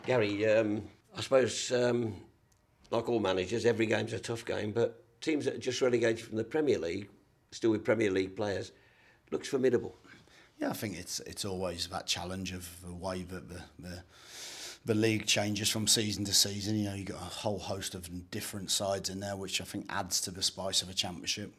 Gary, I suppose, like all managers, every game's a tough game, but teams that are just relegated from the Premier League, still with Premier League players, looks formidable. Yeah, I think it's always that challenge of the way that the league changes from season to season. You know, you've got a whole host of different sides in there, which I think adds to the spice of a championship.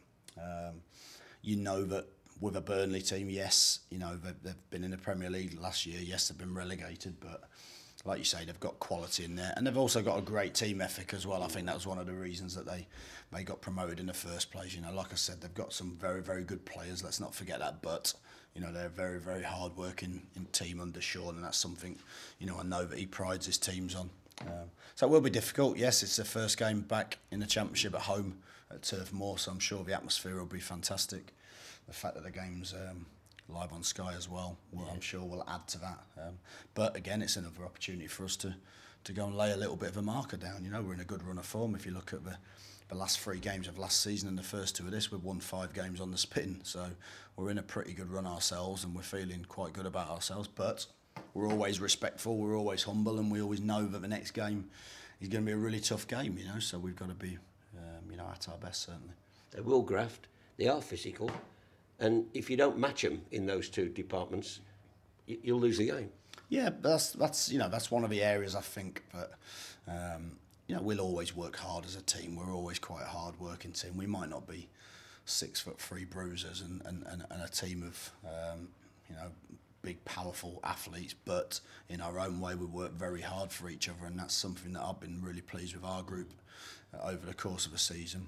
You know that with a Burnley team, yes, you know, they've been in the Premier League last year. Yes, they've been relegated, but like you say, they've got quality in there. And they've also got a great team ethic as well. I think that was one of the reasons that they got promoted in the first place. You know, like I said, they've got some very, very good players. Let's not forget that. But, you know, they're a very, very hard-working team under Sean, and that's something, you know, I know that he prides his teams on. So it will be difficult. Yes, it's the first game back in the Championship at home at Turf Moor, so I'm sure the atmosphere will be fantastic. The fact that the game's live on Sky as well, I'm sure will add to that. But again, it's another opportunity for us to go and lay a little bit of a marker down. You know, we're in a good run of form. If you look at the last 3 games of last season and the first 2 of this, we've won 5 games on the spin. So we're in a pretty good run ourselves, and we're feeling quite good about ourselves. But we're always respectful, we're always humble, and we always know that the next game is going to be a really tough game. You know, so we've got to be, you know, at our best certainly. They will graft. They are physical. And if you don't match them in those 2 departments, you'll lose the game. Yeah, that's you know, that's one of the areas I think that you know, we'll always work hard as a team. We're always quite a hard working team. We might not be 6'3" bruisers and a team of you know, big powerful athletes, but in our own way we work very hard for each other, and that's something that I've been really pleased with our group over the course of the season.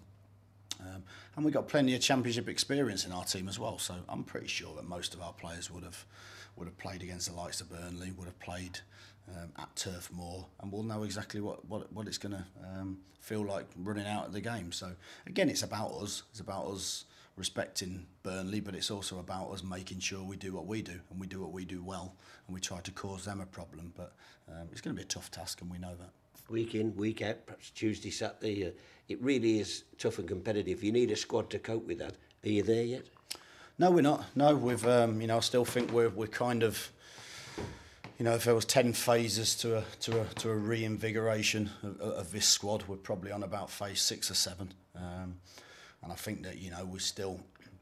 And we've got plenty of championship experience in our team as well, so I'm pretty sure that most of our players would have played against the likes of Burnley, would have played at Turf Moor, and will know exactly what it's going to feel like running out of the game. So again, it's about us. It's about us respecting Burnley, but it's also about us making sure we do what we do, and we do what we do well, and we try to cause them a problem. But it's going to be a tough task, and we know that. Week in, week out, perhaps Tuesday, Saturday. It really is tough and competitive. You need a squad to cope with that. Are you there yet? No, we're not. No, we've. You know, I still think we're kind of. You know, if there was 10 phases to a reinvigoration of this squad, we're probably on about phase 6 or 7. And I think that, you know, we're still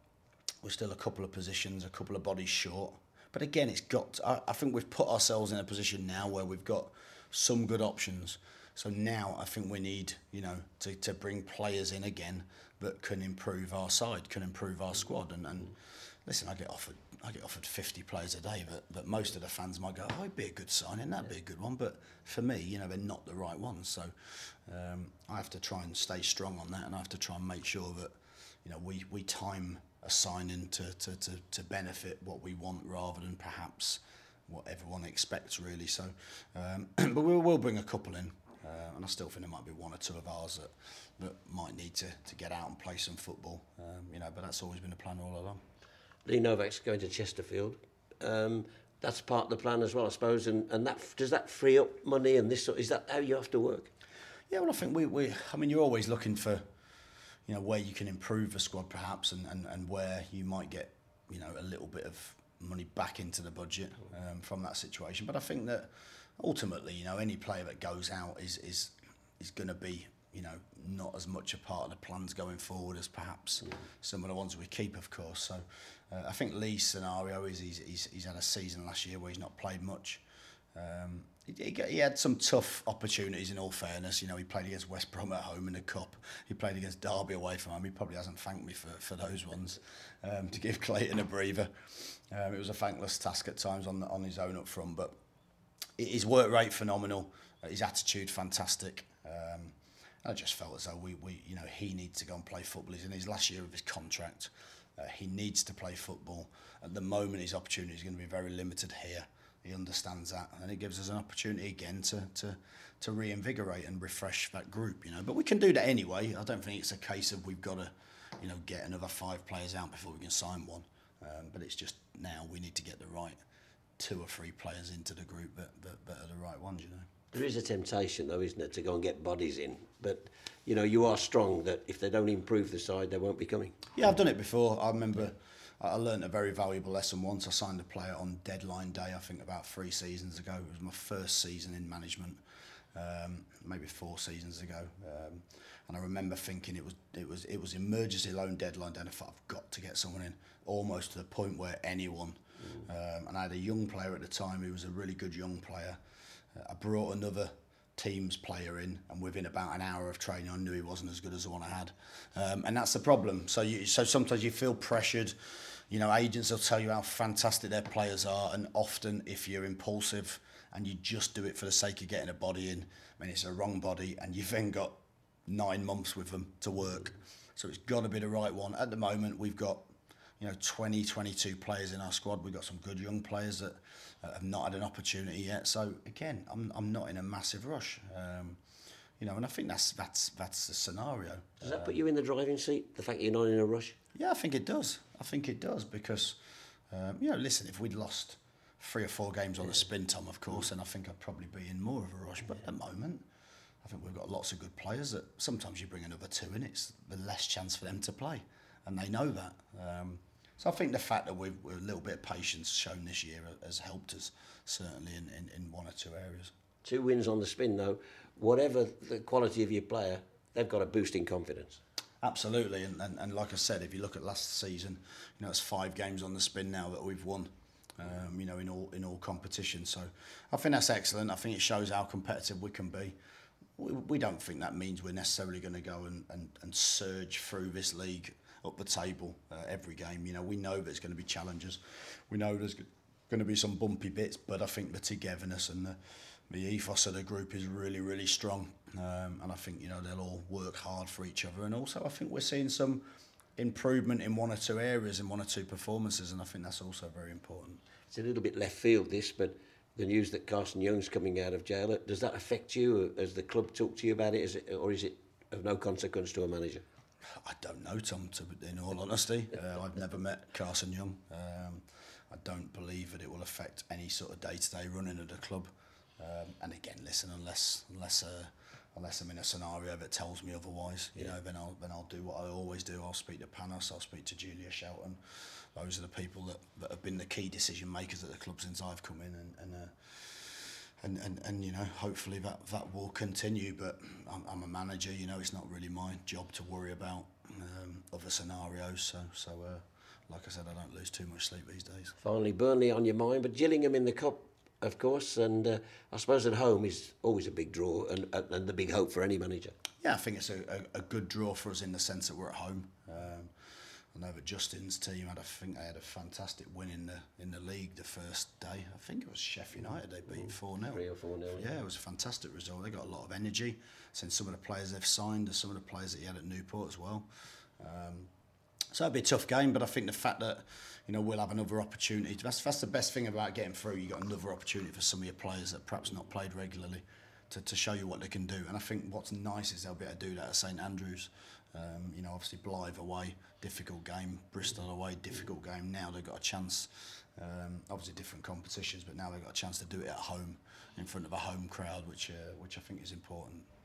a couple of positions, a couple of bodies short. But again, it's got. I think we've put ourselves in a position now where we've got some good options. So now I think we need, you know, to bring players in again that can improve our side, can improve our squad. And listen, I get offered 50 players a day, but most of the fans might go, oh, it'd be a good signing, that'd be a good one. But for me, you know, they're not the right ones. So I have to try and stay strong on that, and I have to try and make sure that, you know, we time a signing to benefit what we want rather than perhaps what everyone expects, really. So, but we'll bring a couple in. And I still think there might be 1 or 2 of ours that might need to get out and play some football, you know, but that's always been the plan all along. Lee Novak's going to Chesterfield. That's part of the plan as well, I suppose. And that does that free up money and this? Is that how you have to work? Yeah, well, I think I mean, you're always looking for, you know, where you can improve the squad perhaps, and where you might get, you know, a little bit of money back into the budget from that situation. But I think that ultimately, you know, any player that goes out is going to be, you know, not as much a part of the plans going forward as perhaps some of the ones we keep, of course. So I think Lee's scenario is he's had a season last year where he's not played much. He had some tough opportunities, in all fairness. You know, he played against West Brom at home in the Cup. He played against Derby away from home. He probably hasn't thanked me for those ones, to give Clayton a breather. It was a thankless task at times on his own up front, but his work rate phenomenal, his attitude fantastic. I just felt as though we you know, he needs to go and play football. He's in his last year of his contract. He needs to play football. At the moment, his opportunity is going to be very limited here. He understands that, and it gives us an opportunity again to reinvigorate and refresh that group. You know, but we can do that anyway. I don't think it's a case of we've got to, you know, get another 5 players out before we can sign one. But it's just now we need to get the right 2 or 3 players into the group that are the right ones, you know. There is a temptation, though, isn't it, to go and get bodies in. But, you know, you are strong that if they don't improve the side, they won't be coming. Yeah, I've done it before. I remember I learned a very valuable lesson once. I signed a player on deadline day, I think about 3 seasons ago. It was my first season in management, maybe 4 seasons ago. And I remember thinking it was emergency loan deadline day, and I thought, I've got to get someone in, almost to the point where anyone. And I had a young player at the time who was a really good young player. I brought another team's player in, and within about an hour of training I knew he wasn't as good as the one I had, and that's the problem. So sometimes you feel pressured. You know, agents will tell you how fantastic their players are, and often if you're impulsive and you just do it for the sake of getting a body in, I mean, it's a wrong body, and you've then got 9 months with them to work. So it's got to be the right one. At the moment we've got 20, 22 players in our squad. We've got some good young players that have not had an opportunity yet. So again, I'm not in a massive rush. And I think that's the scenario. Does that put you in the driving seat, the fact you're not in a rush? Yeah, I think it does. Because, listen, if we'd lost 3 or 4 games on the spin, Tom, of course, then I think I'd probably be in more of a rush. But at the moment, I think we've got lots of good players that sometimes you bring another 2 in, it's the less chance for them to play. And they know that. So I think the fact that we're a little bit of patience shown this year has helped us, certainly in 1 or 2 areas. 2 wins on the spin, though. Whatever the quality of your player, they've got a boost in confidence. Absolutely, and like I said, if you look at last season, it's 5 games on the spin now that we've won, in all competitions. So I think that's excellent. I think it shows how competitive we can be. We don't think that means we're necessarily going to go and surge through this league up the table every game. We know there's going to be challenges. We know there's going to be some bumpy bits, but I think the togetherness and the ethos of the group is really, really strong. And I think, they'll all work hard for each other. And also I think we're seeing some improvement in 1 or 2 areas, in 1 or 2 performances, and I think that's also very important. It's a little bit left field, this, but the news that Carson Young's coming out of jail, does that affect you? Has the club talked to you about it, or is it of no consequence to a manager? I don't know, Tom, in all honesty. I've never met Carson Young. I don't believe that it will affect any sort of day-to-day running of the club. And again, listen, unless I'm in a scenario that tells me otherwise, then I'll do what I always do. I'll speak to Panos, I'll speak to Julia Shelton. Those are the people that have been the key decision makers at the club since I've come in, and hopefully that will continue. But I'm a manager, it's not really my job to worry about other scenarios. So like I said, I don't lose too much sleep these days. Finally, Burnley on your mind, but Gillingham in the cup, of course, and I suppose at home is always a big draw and the big hope for any manager. Yeah, I think it's a good draw for us in the sense that we're at home. I know that Justin's team had a fantastic win in the league the first day. I think it was Sheffield United they beat 4-0. 3 or 4-0. Yeah, it was a fantastic result. They got a lot of energy. Since some of the players they've signed, and some of the players that he had at Newport as well. So it'll be a tough game, but I think the fact that we'll have another opportunity. That's the best thing about getting through. You got another opportunity for some of your players that perhaps not played regularly to show you what they can do. And I think what's nice is they'll be able to do that at St Andrews. Obviously Blythe away, difficult game. Bristol away, difficult game. Now they've got a chance. Obviously different competitions, but now they've got a chance to do it at home in front of a home crowd, which I think is important.